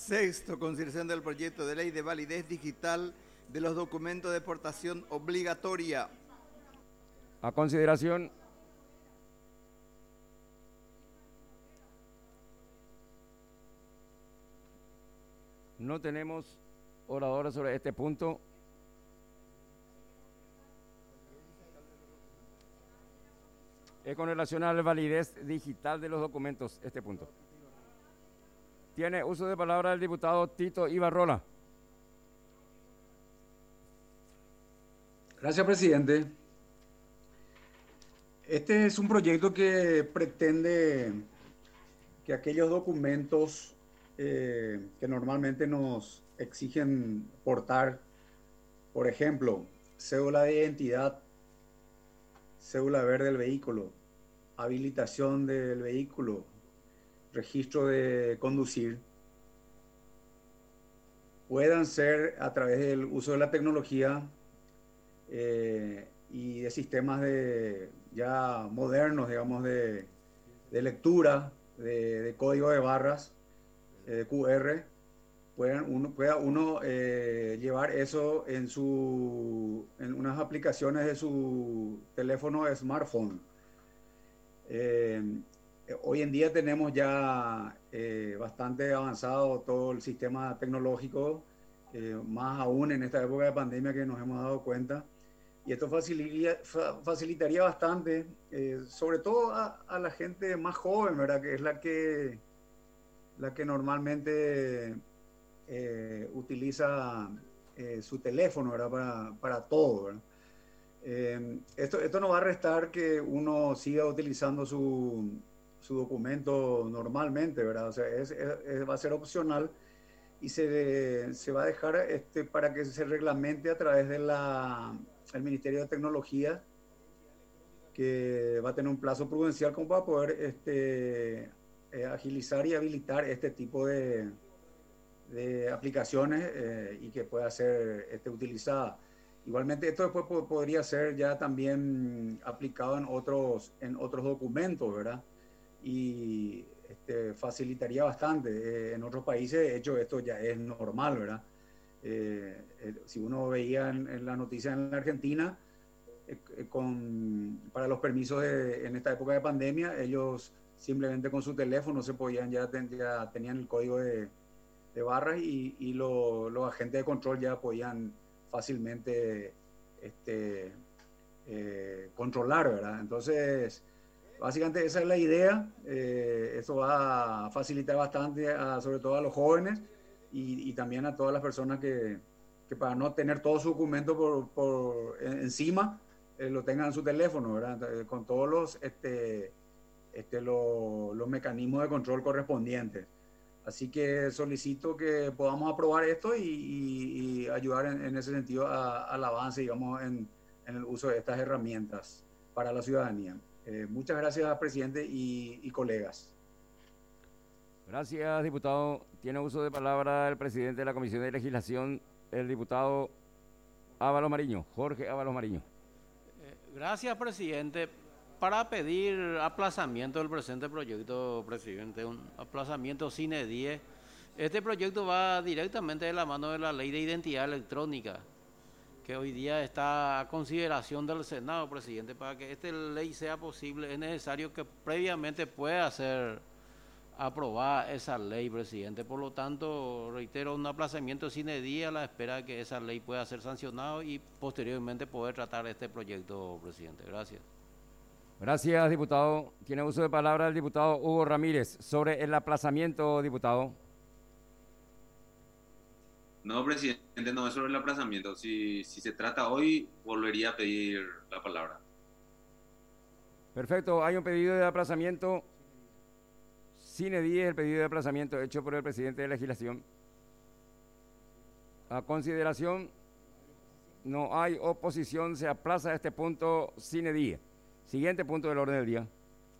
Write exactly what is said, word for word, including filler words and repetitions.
Sexto, consideración del proyecto de ley de validez digital de los documentos de portación obligatoria. A consideración. No tenemos oradores sobre este punto. Es con relación a la validez digital de los documentos, este punto. Tiene uso de palabra el diputado Tito Ibarrola. Gracias, presidente. Este es un proyecto que pretende que aquellos documentos eh, que normalmente nos exigen portar, por ejemplo, cédula de identidad, cédula verde del vehículo, habilitación del vehículo, registro de conducir, puedan ser a través del uso de la tecnología eh, y de sistemas de, ya modernos, digamos, de, de lectura, de, de código de barras, eh, de Q R, puedan uno, pueda uno eh, llevar eso en, su, en unas aplicaciones de su teléfono de smartphone. Eh, hoy en día tenemos ya eh, bastante avanzado todo el sistema tecnológico, eh, más aún en esta época de pandemia que nos hemos dado cuenta. Y esto facilitaría, facilitaría bastante, eh, sobre todo a, a la gente más joven, ¿verdad? Que es la que, la que normalmente eh, utiliza eh, su teléfono, ¿verdad? Para, para todo, ¿verdad? Eh, esto, esto no va a restar que uno siga utilizando su, su documento normalmente, ¿verdad? O sea, es, es, va a ser opcional y se, se va a dejar este, para que se reglamente a través del Ministerio de Tecnología, que va a tener un plazo prudencial como para poder este, eh, agilizar y habilitar este tipo de, de aplicaciones eh, y que pueda ser este, utilizada. Igualmente, esto después podría ser ya también aplicado en otros, en otros documentos, ¿verdad? Y este, facilitaría bastante. Eh, en otros países, de hecho, esto ya es normal, ¿verdad? Eh, eh, si uno veía en, en la noticia en la Argentina, eh, con, para los permisos de, en esta época de pandemia, ellos simplemente con su teléfono se podían, ya, ten, ya tenían el código de, de barras y, y lo, los agentes de control ya podían fácilmente este, eh, controlar, ¿verdad? Entonces, básicamente esa es la idea. Eh, esto va a facilitar bastante, a, sobre todo a los jóvenes y, y también a todas las personas que, que para no tener todo su documento por, por encima, eh, lo tengan en su teléfono, ¿verdad? Entonces, con todos los, este, este, lo, los mecanismos de control correspondientes. Así que solicito que podamos aprobar esto y, y, y ayudar en, en, ese sentido a, al avance, digamos, en, en, el uso de estas herramientas para la ciudadanía. Eh, muchas gracias, presidente y, y colegas. Gracias, diputado. Tiene uso de palabra el presidente de la Comisión de Legislación, el diputado Ábalos Mariño, Jorge Ábalos Mariño. Eh, gracias, presidente. Para pedir aplazamiento del presente proyecto, presidente, un aplazamiento sine die. Este proyecto va directamente de la mano de la ley de identidad electrónica, que hoy día está a consideración del Senado, presidente. Para que esta ley sea posible es necesario que previamente pueda ser aprobada esa ley, presidente. Por lo tanto, reitero, un aplazamiento sine die a la espera de que esa ley pueda ser sancionada y posteriormente poder tratar este proyecto, presidente. Gracias. Gracias, diputado. Tiene uso de palabra el diputado Hugo Ramírez. Sobre el aplazamiento, diputado. No, presidente, no es sobre el aplazamiento. Si, si se trata hoy, volvería a pedir la palabra. Perfecto, hay un pedido de aplazamiento. Sine die, el pedido de aplazamiento hecho por el presidente de legislación. A consideración, no hay oposición, se aplaza este punto sine die. Siguiente punto del orden del día.